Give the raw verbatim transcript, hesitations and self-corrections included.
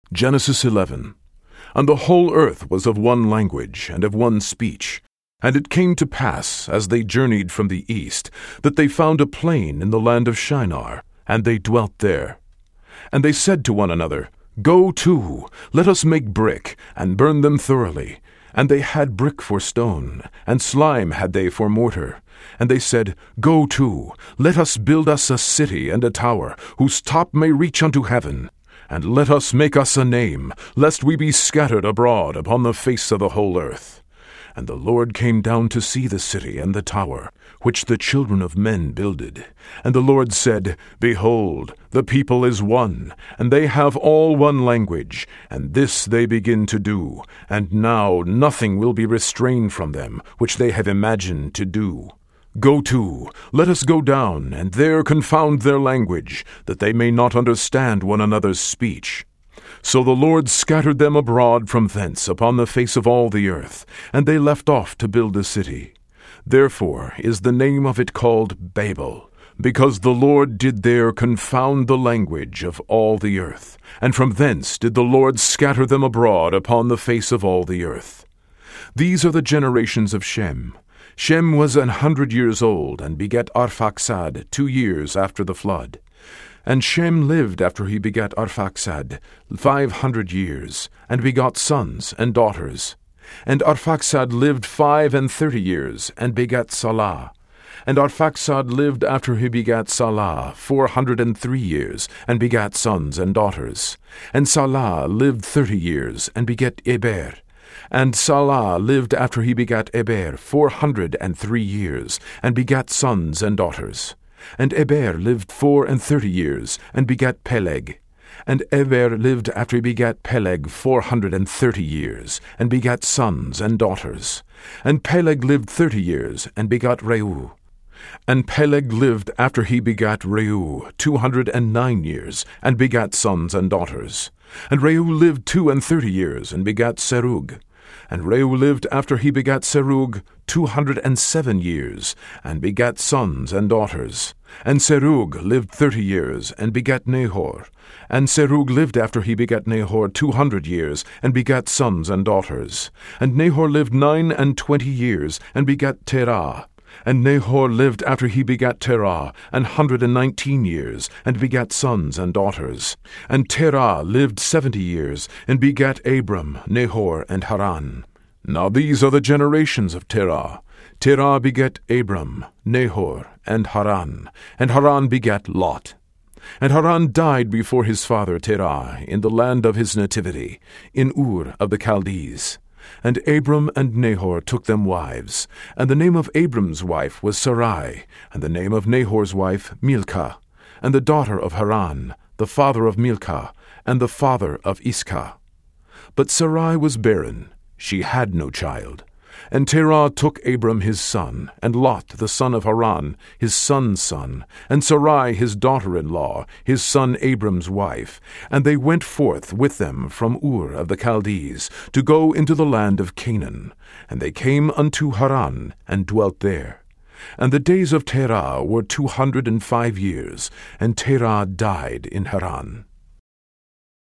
Genesis eleven. And the whole earth was of one language and of one speech. And it came to pass, as they journeyed from the east, that they found a plain in the land of Shinar, and they dwelt there. And they said to one another, Go to, let us make brick, and burn them thoroughly. And they had brick for stone, and slime had they for mortar. And they said, Go to, let us build us a city and a tower, whose top may reach unto heaven. And let us make us a name, lest we be scattered abroad upon the face of the whole earth. And the Lord came down to see the city and the tower, which the children of men builded. And the Lord said, Behold, the people is one, and they have all one language, and this they begin to do. And now nothing will be restrained from them, which they have imagined to do. Go to, let us go down, and there confound their language, that they may not understand one another's speech. So the Lord scattered them abroad from thence upon the face of all the earth, and they left off to build a city. Therefore is the name of it called Babel, because the Lord did there confound the language of all the earth, and from thence did the Lord scatter them abroad upon the face of all the earth. These are the generations of Shem. Shem was an hundred years old, and begat Arphaxad two years after the flood. And Shem lived after he begat Arphaxad five hundred years, and begot sons and daughters. And Arphaxad lived five and thirty years, and begat Salah. And Arphaxad lived after he begat Salah four hundred and three years, and begat sons and daughters. And Salah lived thirty years, and begat Eber. And Salah lived after he begat Eber four hundred and three years, and begat sons and daughters. And Eber lived four and thirty years, and begat Peleg. And Eber lived after he begat Peleg four hundred and thirty years, and begat sons and daughters. And Peleg lived thirty years, and begot Reu. And Peleg lived after he begat Reu two hundred and nine years, and begat sons and daughters. And Reu lived two and thirty years, and begat Serug. And Reu lived after he begat Serug two hundred and seven years, and begat sons and daughters. And Serug lived thirty years, and begat Nahor. And Serug lived after he begat Nahor two hundred years, and begat sons and daughters. And Nahor lived nine and twenty years, and begat Terah. And Nahor lived after he begat Terah an hundred and nineteen years, and begat sons and daughters. And Terah lived seventy years, and begat Abram, Nahor, and Haran. Now these are the generations of Terah. Terah begat Abram, Nahor, and Haran. And Haran begat Lot. And Haran died before his father Terah in the land of his nativity, in Ur of the Chaldees. And Abram and Nahor took them wives. And the name of Abram's wife was Sarai, and the name of Nahor's wife Milcah, and the daughter of Haran, the father of Milcah, and the father of Iscah. But Sarai was barren, she had no child. And Terah took Abram his son, and Lot the son of Haran, his son's son, and Sarai his daughter-in-law, his son Abram's wife, and they went forth with them from Ur of the Chaldees, to go into the land of Canaan. And they came unto Haran, and dwelt there. And the days of Terah were two hundred and five years, and Terah died in Haran.